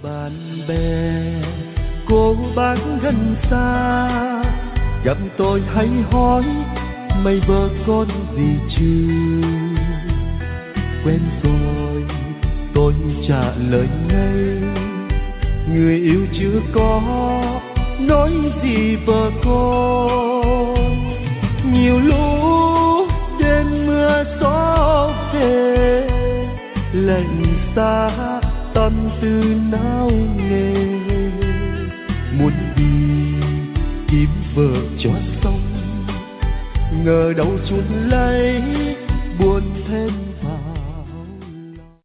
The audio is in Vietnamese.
bạn bè cô bác gần xa gặp tôi hay hỏi mày vợ con gì chưa, quen rồi tôi trả lời ngay người yêu chưa có nói gì vợ con. Nhiều lúc đêm mưa gió về lạnh xa tâm tư nao nề, muốn đi kiếm vợ cho xong ngờ đâu chốn lấy